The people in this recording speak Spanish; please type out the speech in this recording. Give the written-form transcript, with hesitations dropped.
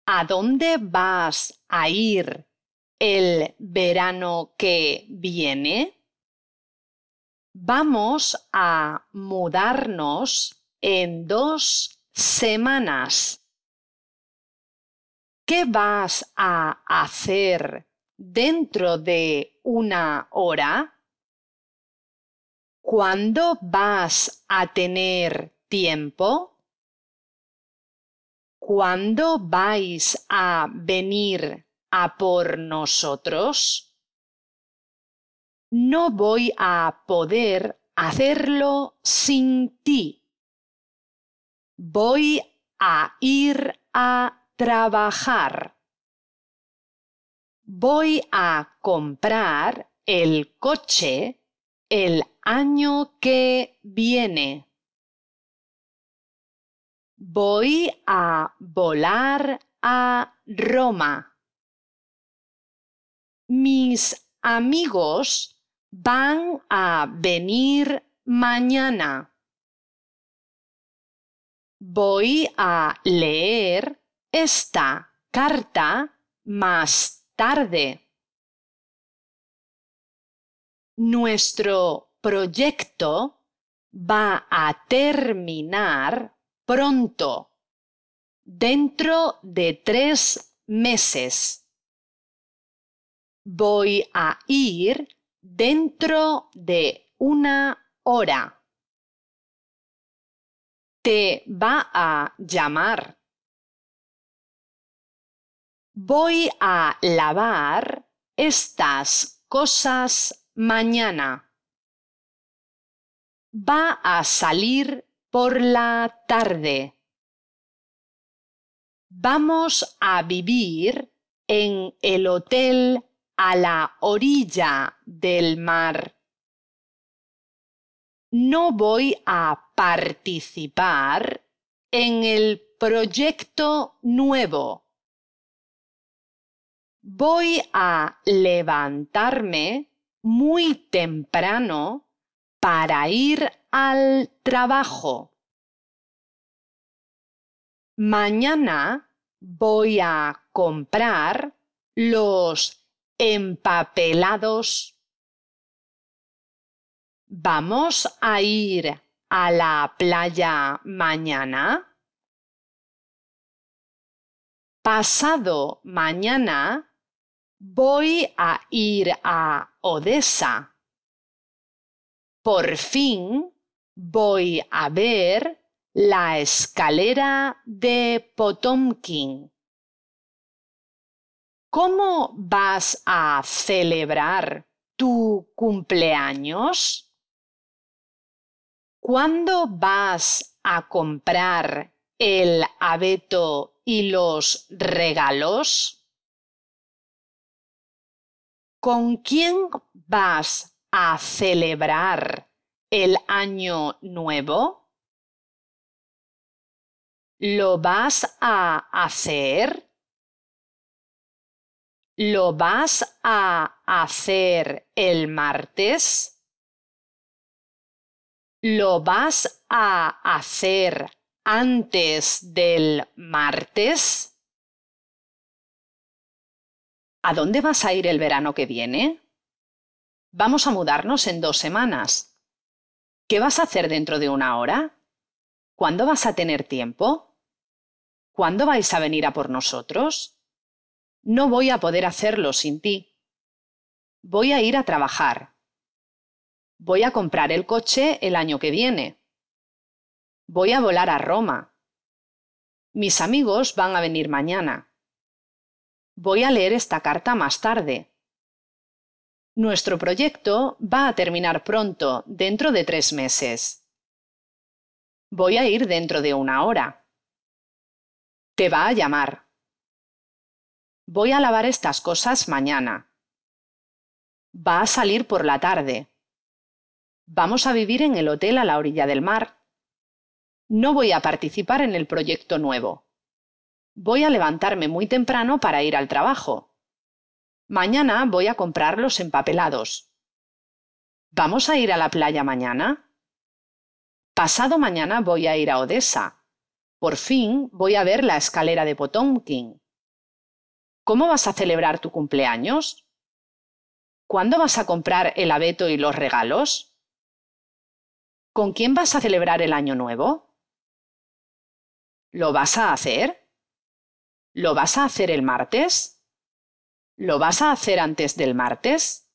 ¿A dónde vas a ir el verano que viene? Vamos a mudarnos en 2 semanas. ¿Qué vas a hacer dentro de 1 hora? ¿Cuándo vas a tener tiempo? ¿Cuándo vais a venir a por nosotros? No voy a poder hacerlo sin ti. Voy a ir a trabajar. Voy a comprar el coche el año que viene. Voy a volar a Roma. Mis amigos van a venir mañana. Voy a leer esta carta más tarde. Nuestro proyecto va a terminar pronto, dentro de 3 meses. Voy a ir dentro de 1 hora. Te va a llamar. Voy a lavar estas cosas mañana. Va a salir por la tarde. Vamos a vivir en el hotel a la orilla del mar. No voy a participar en el proyecto nuevo. Voy a levantarme muy temprano para ir al trabajo. Mañana voy a comprar los empapelados. ¿Vamos a ir a la playa mañana? Pasado mañana voy a ir a Odessa. Por fin voy a ver la escalera de Potomkin. ¿Cómo vas a celebrar tu cumpleaños? ¿Cuándo vas a comprar el abeto y los regalos? ¿Con quién vas a celebrar el año nuevo? ¿Lo vas a hacer? ¿Lo vas a hacer el martes? ¿Lo vas a hacer antes del martes? ¿A dónde vas a ir el verano que viene? Vamos a mudarnos en 2 semanas. ¿Qué vas a hacer dentro de 1 hora? ¿Cuándo vas a tener tiempo? ¿Cuándo vais a venir a por nosotros? No voy a poder hacerlo sin ti. Voy a ir a trabajar. Voy a comprar el coche el año que viene. Voy a volar a Roma. Mis amigos van a venir mañana. Voy a leer esta carta más tarde. Nuestro proyecto va a terminar pronto, dentro de 3 meses. Voy a ir dentro de 1 hora. Te va a llamar. Voy a lavar estas cosas mañana. Va a salir por la tarde. Vamos a vivir en el hotel a la orilla del mar. No voy a participar en el proyecto nuevo. Voy a levantarme muy temprano para ir al trabajo. Mañana voy a comprar los empapelados. ¿Vamos a ir a la playa mañana? Pasado mañana voy a ir a Odessa. Por fin voy a ver la escalera de Potomkin. ¿Cómo vas a celebrar tu cumpleaños? ¿Cuándo vas a comprar el abeto y los regalos? ¿Con quién vas a celebrar el año nuevo? ¿Lo vas a hacer? ¿Lo vas a hacer el martes? ¿Lo vas a hacer antes del martes?